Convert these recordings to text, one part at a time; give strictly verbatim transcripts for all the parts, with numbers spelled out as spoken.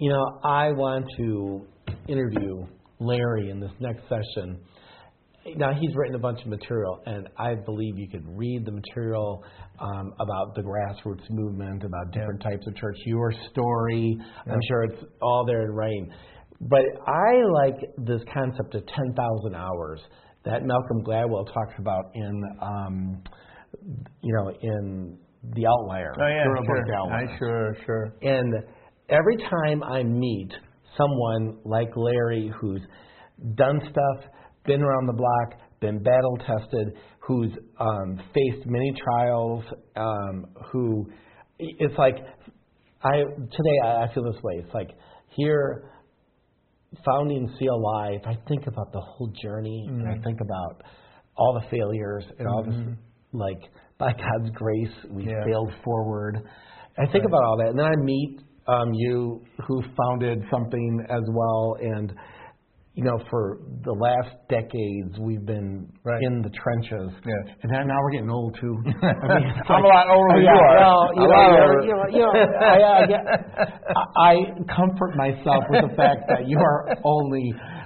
You know, I want to interview Larry in this next session. Now, he's written a bunch of material, and I believe you could read the material um, about the grassroots movement, about different yeah. types of church, your story. Yeah. I'm sure it's all there in writing. But I like this concept of ten thousand hours that Malcolm Gladwell talks about in, um, you know, in The Outlier. Oh, yeah, sure. The Outlier. I, sure, sure. And every time I meet someone like Larry who's done stuff, been around the block, been battle tested, who's um, faced many trials, um, who it's like I today I, I feel this way. It's like here, founding C L I. If I think about the whole journey, mm-hmm. and I think about all the failures and all mm-hmm. this, like by God's grace, we yeah. failed forward. I think right. about all that, and then I meet um, you, who founded something as well, and. You know, for the last decades, we've been right. in the trenches. Yes. And now we're getting old, too. I mean, I'm like, a lot older than yeah, you are. Well, you a know, lot you're, older. you know, you know I, I, get, I comfort myself with the fact that you are only,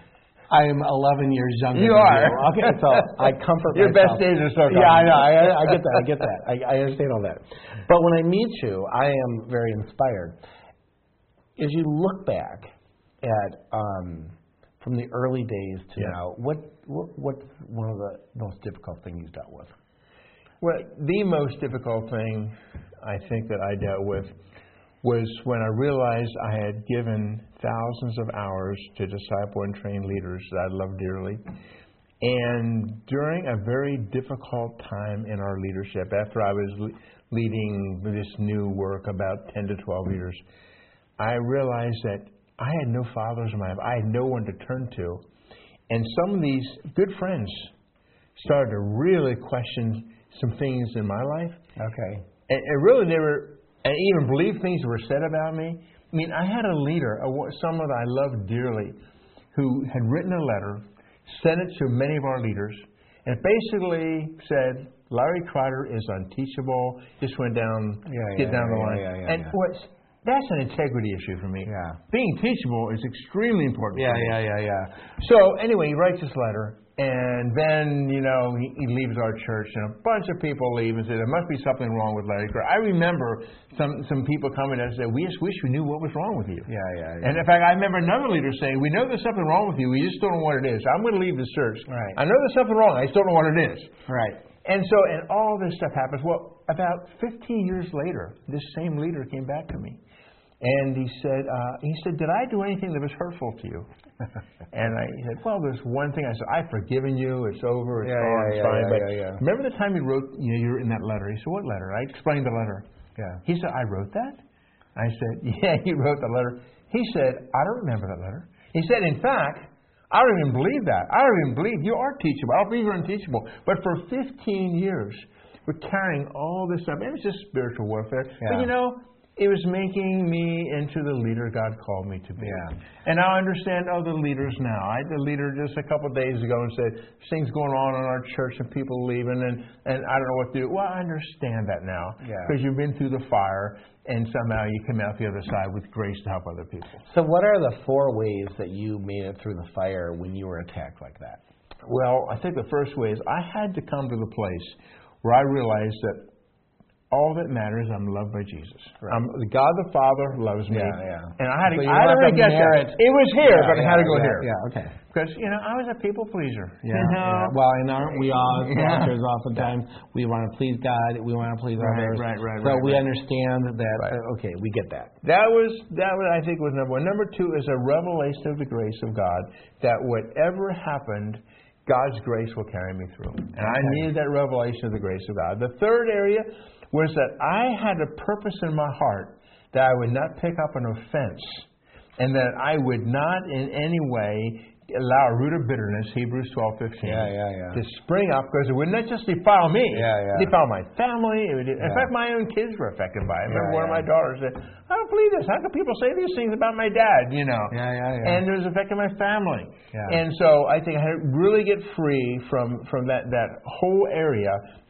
I am eleven years younger you than are. you. Okay, so I comfort Your myself. Your best days are so coming. Yeah, I know. I, I get that. I get that. I, I understand all that. But when I meet you, I am very inspired. As you look back at... Um, From the early days to yeah. now, what, what what's one of the most difficult things you've dealt with? Well, the most difficult thing I think that I dealt with was when I realized I had given thousands of hours to disciple and train leaders that I love dearly. And during a very difficult time in our leadership, after I was le- leading this new work, about ten to twelve leaders, I realized that I had no fathers in my life. I had no one to turn to. And some of these good friends started to really question some things in my life. Okay. And, and really, they were, and even believe things that were said about me. I mean, I had a leader, a, someone that I loved dearly, who had written a letter, sent it to many of our leaders, and basically said, Larry Trotter is unteachable. Just went down, yeah, get yeah, down yeah, the line. Yeah, yeah, and yeah. what's That's an integrity issue for me. Yeah. Being teachable is extremely important. Yeah, for me. yeah, yeah, yeah. So anyway, he writes this letter, and then, you know, he, he leaves our church, and a bunch of people leave and say, there must be something wrong with Larry Crow. I remember some, some people coming and said, we just wish we knew what was wrong with you. Yeah, yeah, yeah. And in fact, I remember another leader saying, we know there's something wrong with you, we just don't know what it is. I'm going to leave the church. Right. I know there's something wrong, I just don't know what it is. Right. And so, and all this stuff happens. Well, about fifteen years later, this same leader came back to me. And he said, uh, he said, did I do anything that was hurtful to you? And I said, well, there's one thing. I said, I've forgiven you. It's over. It's yeah, gone. Yeah, it's yeah, fine. yeah, but yeah, yeah. remember the time you wrote, you know, you were in that letter? He said, what letter? I explained the letter. Yeah. He said, I wrote that? I said, yeah, you wrote the letter. He said, I don't remember that letter. He said, in fact, I don't even believe that. I don't even believe you are teachable. I don't believe you're unteachable. But for fifteen years, we're carrying all this stuff. And it's just spiritual warfare. Yeah. But, you know, it was making me into the leader God called me to be. Yeah. And I understand other leaders now. I had a leader just a couple of days ago and said, things going on in our church and people leaving and, and I don't know what to do. Well, I understand that now. Because yeah. you've been through the fire and somehow you come out the other side with grace to help other people. So what are the four ways that you made it through the fire when you were attacked like that? Well, I think the first way is I had to come to the place where I realized that all that matters, I'm loved by Jesus. Right. I'm, God the Father loves me. Yeah, yeah. And I had to, so I had to get that. It was here, yeah, but yeah, I had to go yeah, here. Yeah, okay. Because, you know, I was a people pleaser. Yeah, you know? yeah. Well, and aren't we all, as Yeah. pastors, oftentimes, we want to please God, we want to please Right, others. right, right, So right, we right. understand that, Right. uh, okay, we get that. That was, that was, I think, was number one. Number two is a revelation of the grace of God, that whatever happened, God's grace will carry me through. And I needed that revelation of the grace of God. The third area was that I had a purpose in my heart that I would not pick up an offense and that I would not in any way allow a root of bitterness, Hebrews twelve fifteen, yeah, yeah, yeah. to spring up, because it would not just defile me. Yeah, yeah. It defile my family. It would, in yeah. fact, my own kids were affected by it. I remember yeah, one yeah. of my daughters said, I don't believe this. How can people say these things about my dad, you know? Yeah, yeah, yeah. And it was affecting my family. Yeah. And so I think I had to really get free from, from that, that whole area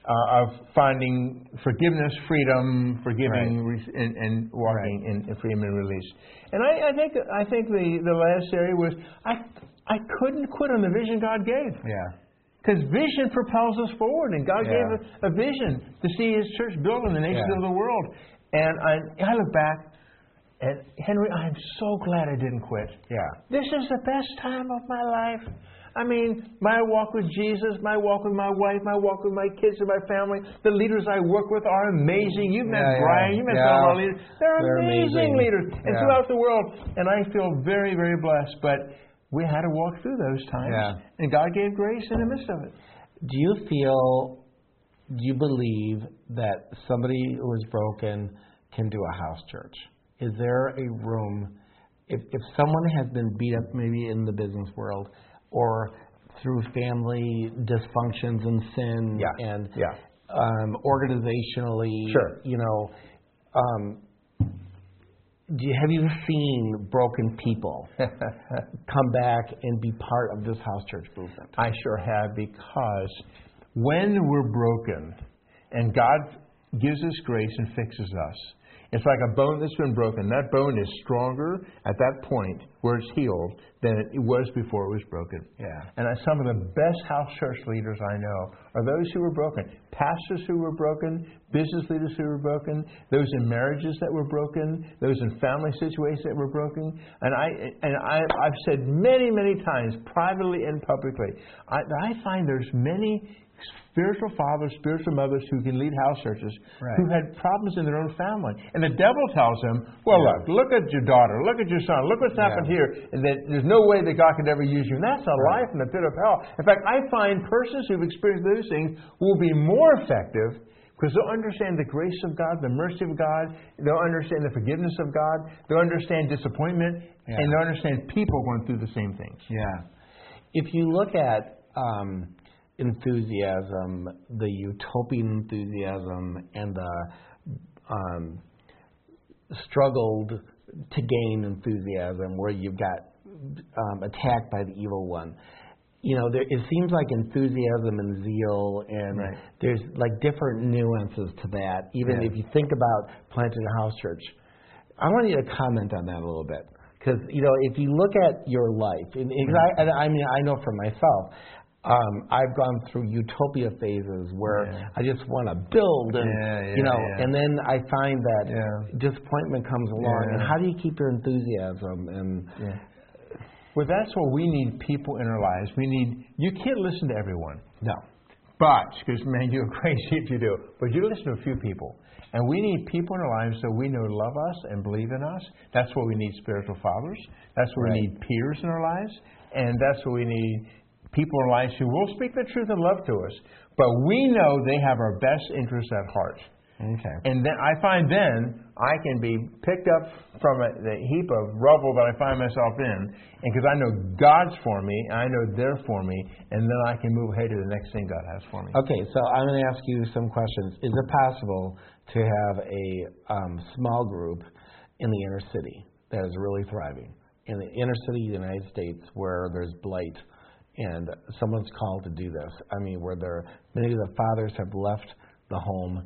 uh, of finding forgiveness, freedom, forgiving, Right. re- and, and walking in, in freedom and release. And I, I think I think the, the last area was I I couldn't quit on the vision God gave. Yeah. Because vision propels us forward, and God Yeah. gave a, a vision to see His church built in the nations Yeah. of the world. And I, I look back, and Henry, I'm so glad I didn't quit. Yeah. This is the best time of my life. I mean, my walk with Jesus, my walk with my wife, my walk with my kids and my family. The leaders I work with are amazing. You've met Yeah, yeah. Brian, you've met Yeah. some of our leaders. They're, They're amazing, amazing. leaders, and Yeah. throughout the world. And I feel very, very blessed. But we had to walk through those times, Yeah. and God gave grace in the midst of it. Do you feel, do you believe that somebody who is broken can do a house church? Is there a room, if, if someone has been beat up maybe in the business world or through family dysfunctions and sin Yeah. and Yeah. um, organizationally, Sure. you know, um, do you, have you seen broken people come back and be part of this house church movement? I sure have, because when we're broken and God gives us grace and fixes us, it's like a bone that's been broken. That bone is stronger at that point where it's healed than it was before it was broken. Yeah. And some of the best house church leaders I know are those who were broken. Pastors who were broken, business leaders who were broken, those in marriages that were broken, those in family situations that were broken. And I and I, I've said many, many times, privately and publicly, I, I find there's many spiritual fathers, spiritual mothers who can lead house churches Right. who had problems in their own family. And the devil tells them, well, Yeah. look, look at your daughter, look at your son, look what's happened Yeah. here, and that there's no way that God could ever use you. And that's a Right. life in the pit of hell. In fact, I find persons who've experienced those things will be more effective because they'll understand the grace of God, the mercy of God, they'll understand the forgiveness of God, they'll understand disappointment, Yeah. and they'll understand people going through the same things. Yeah. If you look at um, enthusiasm, the utopian enthusiasm, and the um, struggled to gain enthusiasm, where you've got um, attacked by the evil one. You know, there, it seems like enthusiasm and zeal, and Right. there's like different nuances to that. Even Yeah. if you think about planting a house church, I want you to comment on that a little bit, because you know, if you look at your life, and, and I, and I mean, I know for myself. Um, I've gone through utopia phases where Yeah. I just want to build, and Yeah, yeah, you know, yeah. and then I find that Yeah. disappointment comes along. Yeah. And how do you keep your enthusiasm? And Yeah. Well, that's what we need people in our lives. We need, you can't listen to everyone. no, But, because man, you're crazy if you do. But you listen to a few people. And we need people in our lives that we know love us and believe in us. That's what we need spiritual fathers. That's what Right. we need peers in our lives. And that's what we need people in our lives who will speak the truth and love to us. But we know they have our best interests at heart. okay, And then I find then I can be picked up from a, the heap of rubble that I find myself in, and because I know God's for me, and I know they're for me, and then I can move ahead to the next thing God has for me. okay. So I'm going to ask you some questions. Is it possible to have a um, small group in the inner city that is really thriving in the inner city of the United States where there's blight? And someone's called to do this. I mean, where there many of the fathers have left the home,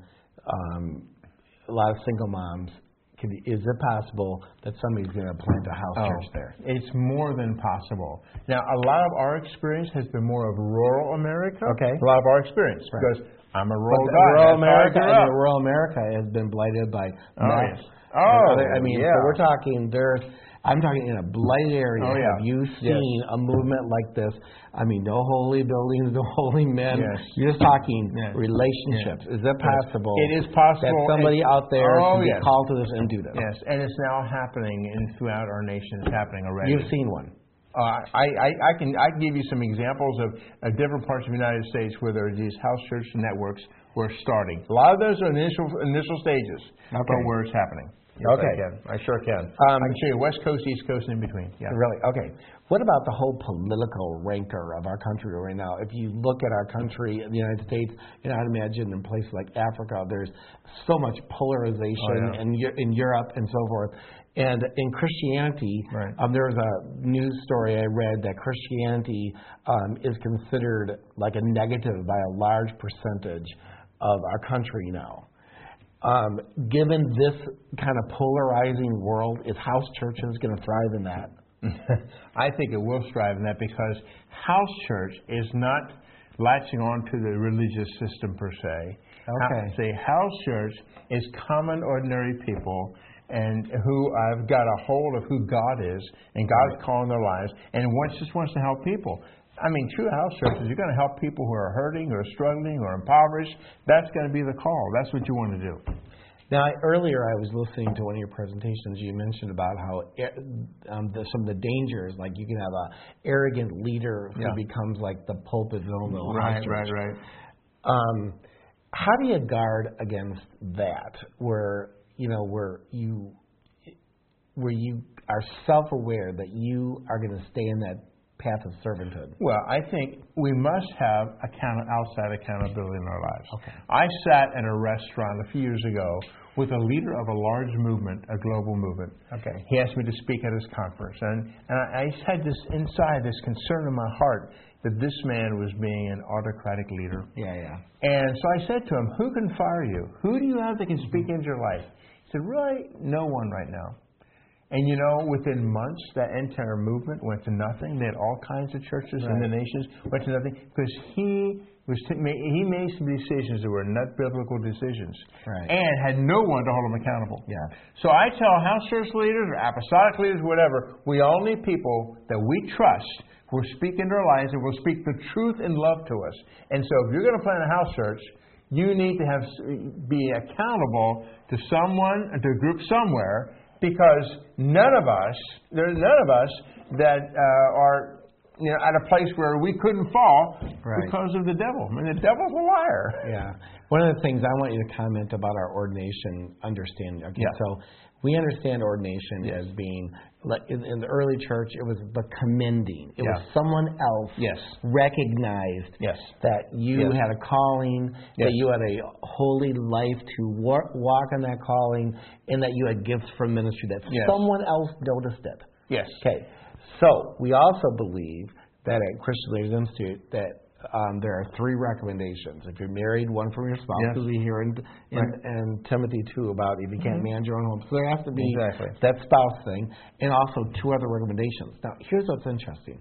um, a lot of single moms. Can, is it possible that somebody's going to plant a house Oh, church there? it's more than possible. Now, a lot of our experience has been more of rural America. Okay. A lot of our experience, Right. because I'm a But rural the guy. rural That's how I America, grew I up. mean, rural America has been blighted by Oh, meth. yes. and Oh, other- I mean, yeah. so we're talking there's. I'm talking in a blighted area. Oh, yeah. Have you Yes. seen a movement like this? I mean, no holy buildings, no holy men. Yes. You're just talking Yes. relationships. Yes. Is it possible? It is possible. that somebody It's- out there Oh, can be yes. called to this and do this. Yes, and it's now happening and throughout our nation. It's happening already. You've seen one. Uh, I, I, I can I can give you some examples of, of different parts of the United States where there are these house church networks were starting. A lot of those are initial initial stages, Okay. but where it's happening. Yes, Okay. I can. I sure can. Um, I can show you West Coast, East Coast, and in between. Yeah. Really? Okay. What about the whole political rancor of our country right now? If you look at our country, the United States, and I'd imagine in places like Africa, there's so much polarization, Oh, yeah. and Eu- in Europe and so forth. And in Christianity, Right. um, there was a news story I read that Christianity um, is considered like a negative by a large percentage of our country now. Um, given this kind of polarizing world, is house churches going to thrive in that? I think it will strive in that because house church is not latching on to the religious system per se. Okay. Say house church is common, ordinary people and who have got a hold of who God is and God's Right. calling their lives and wants, just wants to help people. I mean, true house churches, you're going to help people who are hurting or struggling or impoverished. That's going to be the call. That's what you want to do. Now, I, earlier I was listening to one of your presentations. You mentioned about how um, the, some of the dangers, like you can have a arrogant leader who Yeah. becomes like the pulpit villain of the Right, house right, church. right. Um, how do you guard against that, where you know where you where you are self-aware that you are going to stay in that path of servanthood? Well, I think we must have account- outside accountability in our lives. Okay. I sat in a restaurant a few years ago with a leader of a large movement, a global movement. Okay. He asked me to speak at his conference, and, and I, I had this inside, this concern in my heart that this man was being an autocratic leader. Yeah, yeah. And so I said to him, who can fire you? Who do you have that can speak into your life? He said, really, no one right now. And you know, within months, that entire movement went to nothing. They had all kinds of churches in the Right. nations went to nothing because he was t- ma- he made some decisions that were not biblical decisions, Right. and had no one to hold him accountable. Yeah. So I tell house church leaders or apostolic leaders, whatever, we all need people that we trust who will speak into our lives and will speak the truth and love to us. And so, if you're going to plant a house church, you need to have be accountable to someone, to a group somewhere. Because none of us, there's none of us that uh, are, you know, at a place where we couldn't fall Right. because of the devil. I mean, the devil's a liar. Yeah. One of the things I want you to comment about our ordination understanding. Okay, Yeah. so we understand ordination Yes. as being, like in, in the early church, it was the commending. It Yeah. was someone else Yes. recognized Yes. that you Yes. had a calling, Yes. that you had a holy life to wa- walk on that calling, and that you had gifts from ministry, that Yes. someone else noticed it. Yes. Okay, so we also believe that at Christian Leaders Institute that um, there are three recommendations. If you're married, one from your spouse, Yes. because we hear in, in, Right. in Timothy two about if you can't manage your own home. So there has to be Exactly. that spouse thing, and also two other recommendations. Now, here's what's interesting.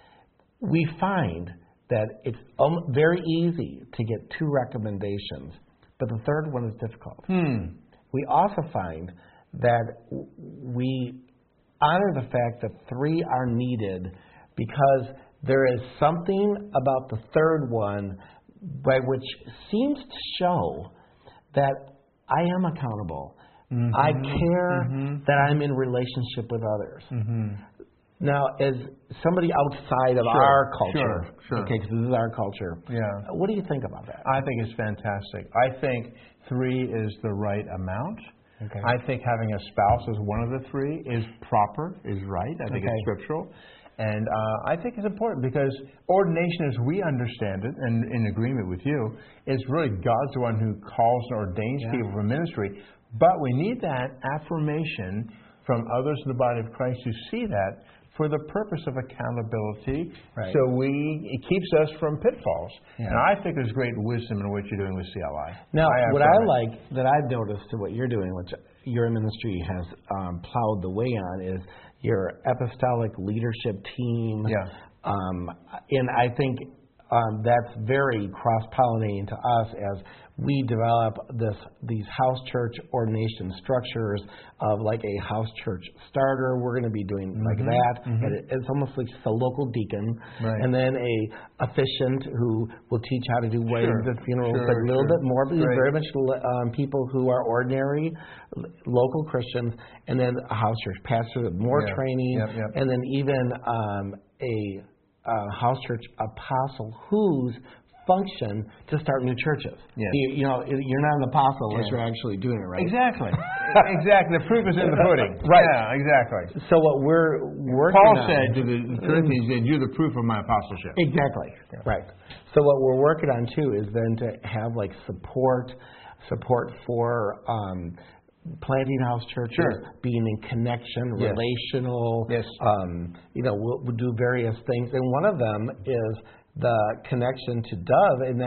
We find that it's um, very easy to get two recommendations, but the third one is difficult. Hmm. We also find that w- we honor the fact that three are needed because there is something about the third one by which seems to show that I am accountable. Mm-hmm. I care Mm-hmm. that I'm in relationship with others. Mm-hmm. Now, as somebody outside of Sure, our culture, sure, sure. okay, because this is our culture, Yeah. what do you think about that? I think it's fantastic. I think three is the right amount. Okay. I think having a spouse as one of the three is proper, is right. I think Okay. it's scriptural. And uh, I think it's important because ordination, as we understand it, and in agreement with you, is really God's the one who calls and ordains Yeah. people for ministry. But we need that affirmation from others in the body of Christ who see that for the purpose of accountability. Right. So we it keeps us from pitfalls. Yeah. And I think there's great wisdom in what you're doing with C L I. Now, I what affirm I it. like that I've noticed to what you're doing, which your ministry has um, plowed the way on, is your apostolic leadership team. Yeah. Um, and I think um, that's very cross-pollinating to us as we develop this these house church ordination structures of like a house church starter. We're going to be doing like Mhm, that. mhm. And it, it's almost like a local deacon, Right. and then a officiant who will teach how to do weddings Sure, and funerals, sure, but a little sure. bit more, but Right. very much um, people who are ordinary l- local Christians, and then a house church pastor with more Yeah, training, yep, yep. and then even um, a uh, house church apostle whose function to start new churches. Yes. You, you know, you're not an apostle unless Yeah. you're actually doing it right. Exactly. exactly. The proof is in the pudding. Right. Yeah, exactly. So what we're working Paul on, said to the Corinthians, he said, you're the proof of my apostleship. Exactly. Right. So what we're working on too is then to have like support, support for um, planting house churches, Sure. being in connection, Yes. relational. Yes. Um, you know, we'll, we'll do various things, and one of them is the connection to Dove, in that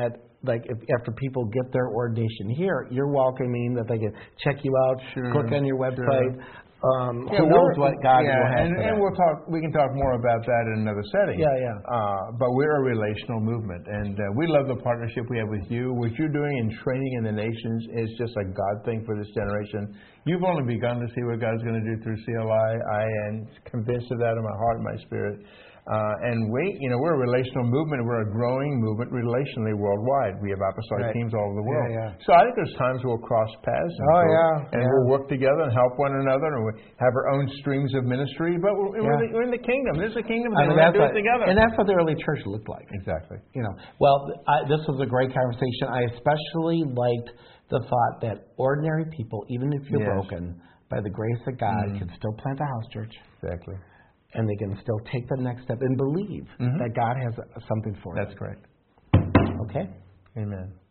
like if, after people get their ordination here, you're welcoming that they can check you out, Sure, click on your website. Sure. Um, Yeah, who knows we're- what God yeah, will have and, for and that. we'll talk. We can talk more about that in another setting. Yeah, yeah. Uh, but we're a relational movement, and uh, we love the partnership we have with you. What you're doing in training in the nations is just a God thing for this generation. You've only begun to see what God's going to do through C L I. I am convinced of that in my heart and my spirit. Uh, and we, you know, we're a relational movement. We're a growing movement relationally worldwide. We have apostolic Right. teams all over the world. Yeah, yeah. So I think there's times we'll cross paths. And Oh, we'll, yeah, And yeah. we'll work together and help one another, and we have our own streams of ministry. But we're, we're, Yeah. in, the, we're in the kingdom. This is a kingdom I thing. mean, We're that's going to do it what- together. And that's what the early church looked like. Exactly. You know, well, I, this was a great conversation. I especially liked the thought that ordinary people, even if you're Yes. broken, by the grace of God, Mm. can still plant a house church, Exactly. and they can still take the next step and believe Mhm. that God has uh, something for That's them. correct. Okay? Amen.